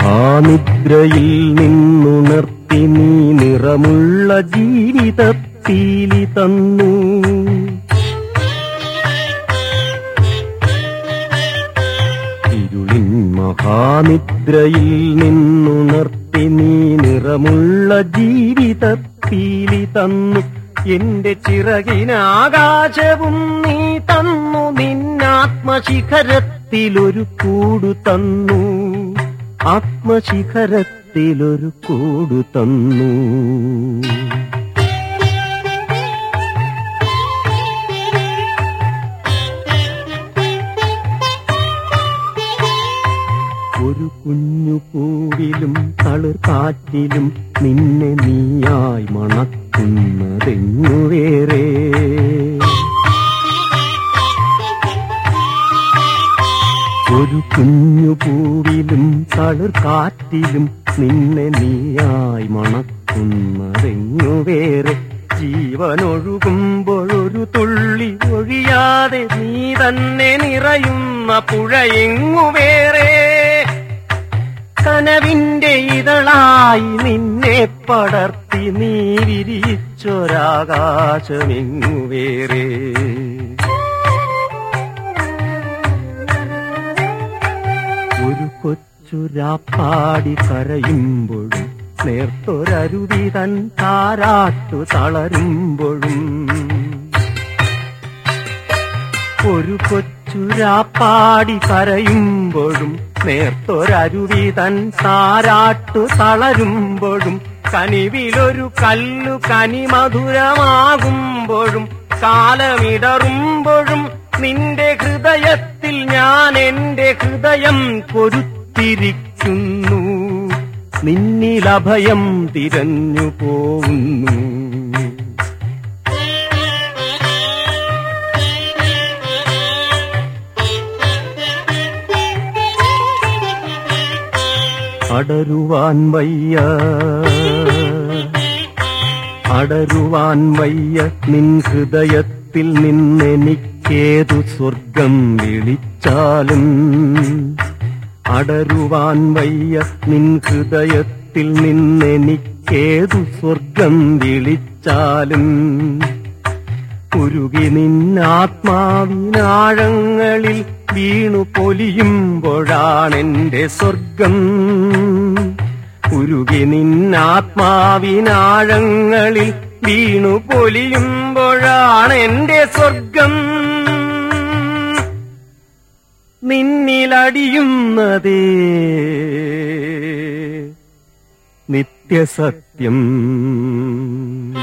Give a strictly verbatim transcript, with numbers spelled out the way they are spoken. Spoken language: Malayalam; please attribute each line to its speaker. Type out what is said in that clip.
Speaker 1: മഹാനിദ്രയിൽ നിന്നുണർത്തി നീ നിറമുള്ള ജീവിതത്തീലി തന്നു. ഇരുളിൻ മഹാനിദ്രയിൽ നിന്നുണർത്തി നീ നിറമുള്ള ജീവിതത്തീലി തന്നു. എന്റെ ചിറകിനാകാശവും നീ തന്നു. നിന്നാത്മശിഖരത്തിലൊരു കൂടു തന്നു. ആത്മശിഖരത്തിലൊരു കൂടു തന്നു. ഒരു കുഞ്ഞു പൂവിലും തളിർ കാറ്റിലും നിന്നെ നീയായി മണക്കുന്നതെങ്ങു വേറെ. ഒരു കുഞ്ഞു പൂവിലും തളിർ കാറ്റിലും നിന്നെ നീയായി മണക്കുന്നതെങ്ങു വേറെ. ജീവനൊഴുകുമ്പോഴൊരു തുള്ളി ഒഴിയാതെ നീ തന്നെ നിറയുന്ന പുഴയെങ്ങു വേറെ. കനവിന്റെ ഇതളായി നിന്നെ പടർത്തി നീ വിരിച്ചൊരാകാശമെങ്ങു വേറെ. ഒരു കൊച്ചുരാപ്പാടി കരയുമ്പോഴും നേർത്തൊരരുവി തൻ താരാട്ടു തളരുമ്പോഴും. ഒരു കൊച്ചുരാപ്പാടി കരയുമ്പോഴും നേർത്തൊരരുവി തൻ താരാട്ടു തളരുമ്പോഴും. കനിവിലൊരു കല്ലു കനിമധുരമാകുമ്പോഴും കാലമിടറുമ്പോഴും നിന്റെ ഹൃദയത്തിൽ ഞാൻ എന്റെ ഹൃദയം കൊരുത്തിരിക്കുന്നു. നിന്നിലഭയം തിരഞ്ഞു പോകുന്നു. അടരുവാൻ വയ്യ അടരുവാൻ വയ്യ നിൻ ഹൃദയത്തിൽ നിന്നെനിക്കേതു സ്വർഗം വിളിച്ചാലും. അടരുവാൻ വയ്യ നിൻ ഹൃദയത്തിൽ നിന്നെനിക്കേതു സ്വർഗം വിളിച്ചാലും. ഉരുകി നിന്നാത്മാവിനാഴങ്ങളിൽ വീണു പൊലിയുമ്പോഴാണെന്റെ സ്വർഗം. ഉരുകി നിന്നാത്മാവിനാഴങ്ങളിൽ വീണു പൊലിയുമ്പോഴാണെന്റെ സ്വർഗം. നിന്നിലടിയുന്നതേ നിത്യസത്യം.